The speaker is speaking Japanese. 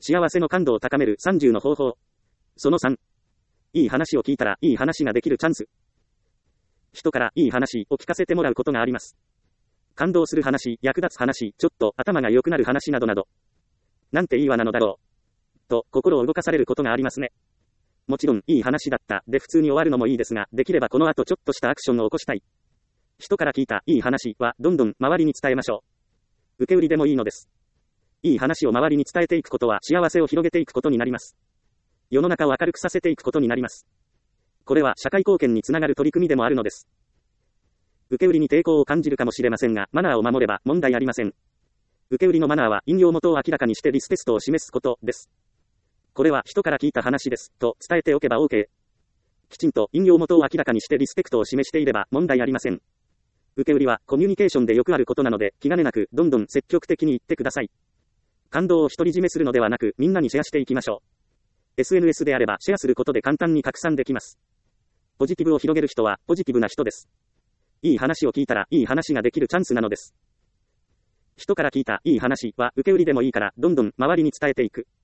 幸せの感度を高める30の方法。その3。いい話を聞いたらいい話ができるチャンス。人からいい話を聞かせてもらうことがあります。感動する話、役立つ話、ちょっと頭が良くなる話などなど。なんていいわなのだろう。と心を動かされることがありますね。もちろんいい話だったで普通に終わるのもいいですが、できればこの後ちょっとしたアクションを起こしたい。人から聞いたいい話はどんどん周りに伝えましょう。受け売りでもいいのです。いい話を周りに伝えていくことは幸せを広げていくことになります。世の中を明るくさせていくことになります。これは社会貢献につながる取り組みでもあるのです。受け売りに抵抗を感じるかもしれませんが、マナーを守れば問題ありません。受け売りのマナーは引用元を明らかにしてリスペクトを示すことです。これは人から聞いた話ですと伝えておけば OK。きちんと引用元を明らかにしてリスペクトを示していれば問題ありません。受け売りはコミュニケーションでよくあることなので、気兼ねなくどんどん積極的に言ってください。感動を独り占めするのではなく、みんなにシェアしていきましょう。SNS であればシェアすることで簡単に拡散できます。ポジティブを広げる人はポジティブな人です。いい話を聞いたらいい話ができるチャンスなのです。人から聞いたいい話は受け売りでもいいからどんどん周りに伝えていく。